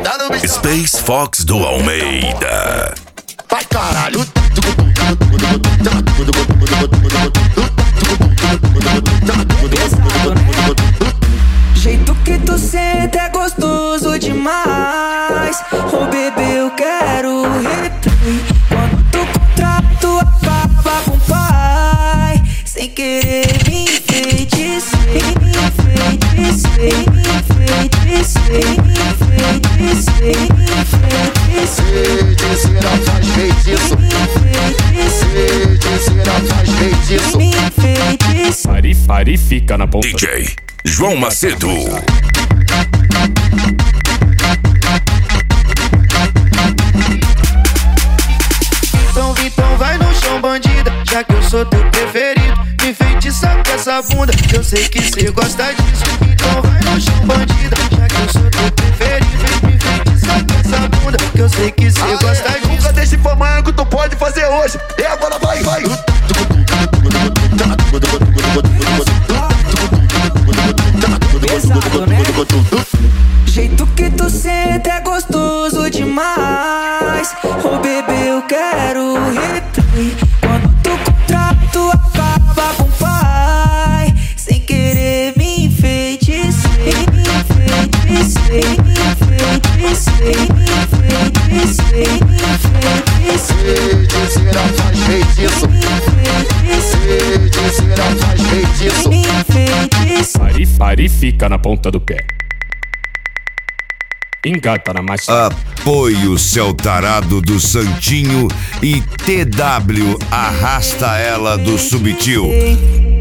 Space Fox do Almeida. Vai caralho. Jeito que tu senta é gostoso demais. Ô bebê, eu quero replay. Quando tu contrato acaba com o pai. Sem querer me enfeitecei, me enfeitecei, me enfeitecei, me enfeitecei, me enfeitecei. Feiticeira faz feitiço. Feiticeira faz feitiço. Me enfeitecei. Pari fica na ponta. DJ João Macedo. Então vai no chão, bandida, já que eu sou teu preferido. Me enfeitiça com essa bunda, eu sei que cê gosta disso. Então vai no chão, bandida, já que eu sou teu preferido. Me enfeitiça com essa bunda, que eu sei que cê gosta disso. Nunca deixe for amanhã que tu pode fazer hoje. E agora vai, vai. Pesado, né? Jeito que tu senta é gostoso demais. Ô bebê, eu quero replay. Quando tu contrato acaba com o pai. Sem querer me enfeitecei, me enfeitecei, me enfeitecei, me enfeitecei, me enfeitecei. Feiticeira faz feitiço. Feiticeira faz feitiço. Me enfeitecei. Pari fica na ponta do pé. Engata na marcha. Apoie o seu tarado do Santinho e TW arrasta ela do Subtil.